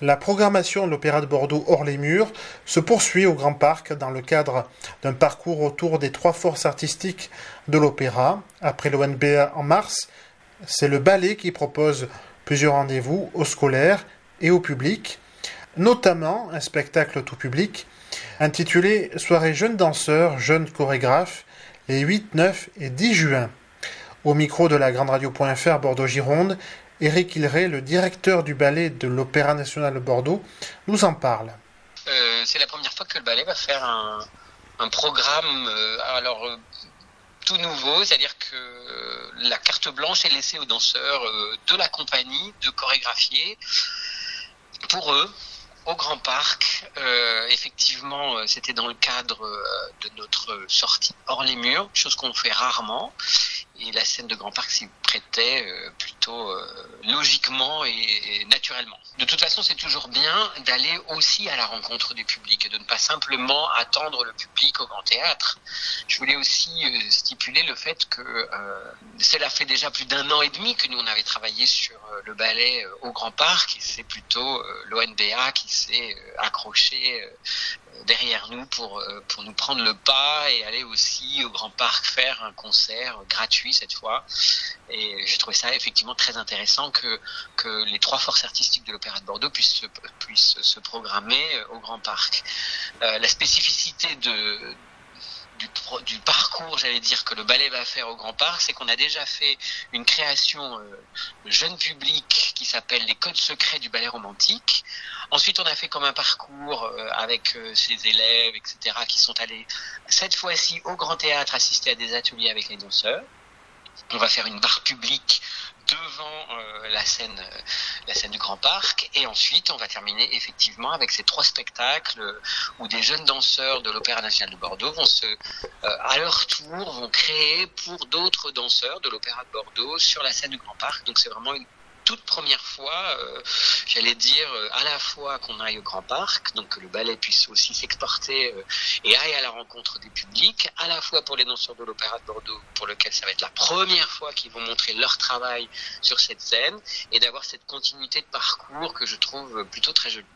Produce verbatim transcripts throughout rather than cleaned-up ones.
La programmation de l'Opéra de Bordeaux hors les murs se poursuit au Grand Parc dans le cadre d'un parcours autour des trois forces artistiques de l'opéra. Après l'O N B A en mars, c'est le ballet qui propose plusieurs rendez-vous aux scolaires et au public, notamment un spectacle tout public intitulé « Soirée jeunes danseurs, jeunes chorégraphes » les huit, neuf et dix juin. Au micro de la Grande Radio.fr Bordeaux-Gironde, Éric Hilleray, le directeur du ballet de l'Opéra National de Bordeaux, nous en parle. Euh, c'est la première fois que le ballet va faire un, un programme euh, alors euh, tout nouveau, c'est-à-dire que la carte blanche est laissée aux danseurs euh, de la compagnie de chorégraphier pour eux au Grand Parc. Euh, effectivement, euh, c'était dans le cadre euh, de notre sortie hors les murs, chose qu'on fait rarement. Et la scène de Grand Parc s'y prêtait euh, plutôt euh, logiquement et, et naturellement. De toute façon, c'est toujours bien d'aller aussi à la rencontre du public et de ne pas simplement attendre le public au Grand Théâtre. Je voulais aussi euh, stipuler le fait que euh, cela fait déjà plus d'un an et demi que nous on avait travaillé sur euh, le ballet euh, au Grand Parc. Et c'est plutôt euh, l'O N B A qui s'est euh, accroché euh, derrière nous pour, euh, pour nous prendre le pas et aller aussi au Grand Parc faire un concert gratuit cette fois. Et j'ai trouvé ça effectivement très intéressant que, que les trois forces artistiques de l'Opéra de Bordeaux puissent se, puissent se programmer au Grand Parc. Euh, la spécificité de, du, du parcours, j'allais dire, que le ballet va faire au Grand Parc, c'est qu'on a déjà fait une création euh, jeune public qui s'appelle Les Codes secrets du ballet romantique. Ensuite, on a fait comme un parcours euh, avec euh, ses élèves, et cetera, qui sont allés cette fois-ci au Grand Théâtre assister à des ateliers avec les danseurs. On va faire une barre publique devant euh, la scène, euh, la scène du Grand Parc, et ensuite on va terminer effectivement avec ces trois spectacles euh, où des jeunes danseurs de l'Opéra National de Bordeaux vont se, euh, à leur tour, vont créer pour d'autres danseurs de l'Opéra de Bordeaux sur la scène du Grand Parc. Donc c'est vraiment une toute première fois, euh, j'allais dire, euh, à la fois qu'on aille au Grand Parc, donc que le ballet puisse aussi s'exporter euh, et aille à la rencontre des publics, à la fois pour les danseurs de l'Opéra de Bordeaux, pour lequel ça va être la première fois qu'ils vont montrer leur travail sur cette scène, et d'avoir cette continuité de parcours que je trouve plutôt très jolie.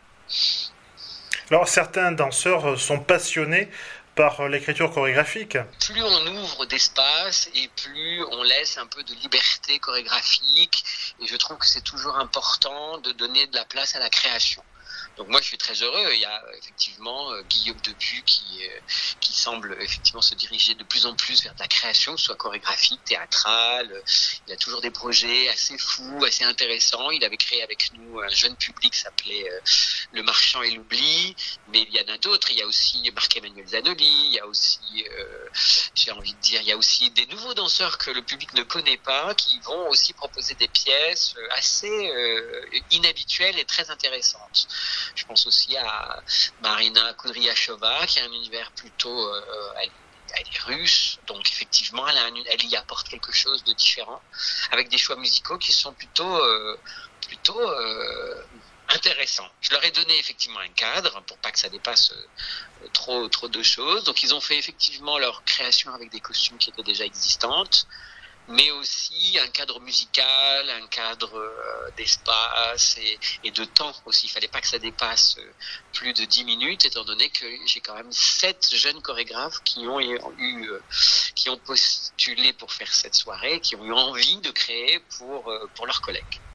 Alors certains danseurs sont passionnés par l'écriture chorégraphique. Plus on ouvre d'espace et plus on laisse un peu de liberté chorégraphique, et je trouve que c'est toujours important de donner de la place à la création. Donc moi je suis très heureux. Il y a effectivement euh, Guillaume Debu qui, euh, qui semble effectivement se diriger de plus en plus vers de la création, soit chorégraphique, théâtrale. Il a toujours des projets assez fous, assez intéressants. Il avait créé avec nous un jeune public qui s'appelait euh, Le Marchand et l'Oubli, mais il y en a d'autres. Il y a aussi Marc-Emmanuel Zanoli, il y a aussi, euh, j'ai envie de dire, il y a aussi des nouveaux danseurs que le public ne connaît pas, qui vont aussi proposer des pièces assez euh, inhabituelles et très intéressantes. Je pense aussi à Marina Kudryashova, qui a un univers plutôt... Euh, elle, elle est russe, donc effectivement, elle, a un, elle y apporte quelque chose de différent, avec des choix musicaux qui sont plutôt, euh, plutôt euh, intéressants. Je leur ai donné effectivement un cadre, pour pas que ça dépasse euh, trop, trop de choses. Donc ils ont fait effectivement leur création avec des costumes qui étaient déjà existantes, mais aussi un cadre musical, un cadre euh, d'espace et, et de temps aussi. Il fallait pas que ça dépasse euh, plus de dix minutes, étant donné que j'ai quand même sept jeunes chorégraphes qui ont eu, euh, qui ont postulé pour faire cette soirée, qui ont eu envie de créer pour, euh, pour leurs collègues.